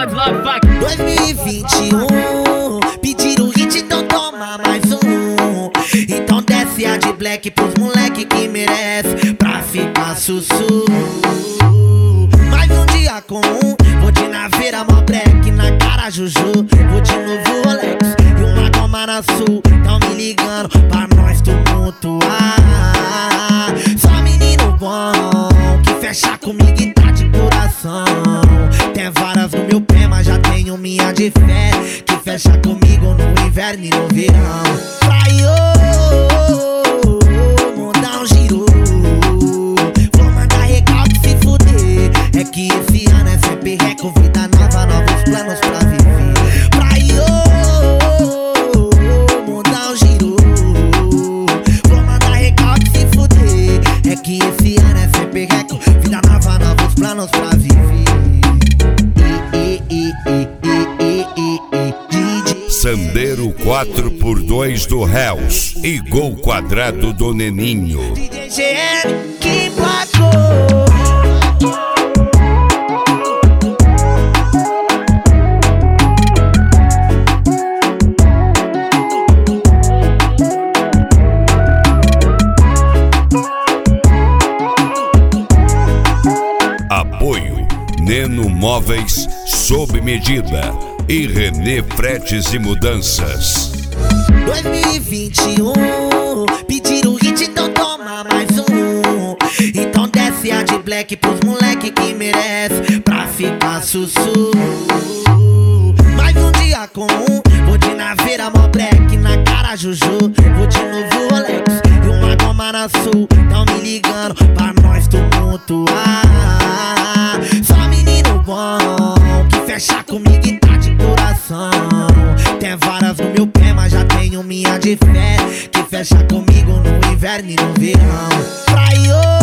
Lord Love Fuck 2021, pediram hit, então toma mais um. Então desce a de black pros moleque que merece, pra ficar sussu. Mais um dia comum, vou de naveira, mó break na cara Juju. Vou de novo Rolex e uma goma na sul. Tão me ligando pra nós tumultuar. Só menino bom que fecha comigo e tá de coração. Tem várias no meu pé, mas já tenho minha de fé, que fecha comigo no inverno e no verão. Vai, mandar um giro. Vou mandar recalque se fuder. É que esse ano é sempre reco, vida nova, novos planos pra viver. Vai, mandar um giro. Vou mandar recalque se fuder. É que esse ano é sempre reco, vida nova, novos planos pra viver. Sandero 4x2 do Hells e Gol Quadrado do Neninho. DJ GM que placou. Apoio Neno Móveis sob medida e Renê Fretes e Mudanças. 2021, pediram hit, então toma mais um. Então desce a de black pros moleque que merece, pra ficar sussu. Mais um dia comum, vou de naveira, mó break na cara Juju. Vou de novo Rolex e uma goma na sul. Tão me ligando pra nós tumultuar. Só menino bom que fecha comigo e tá de coração. Tem várias no meu pé, mas já tenho minha de fé, que fecha comigo no inverno e no verão. Vai,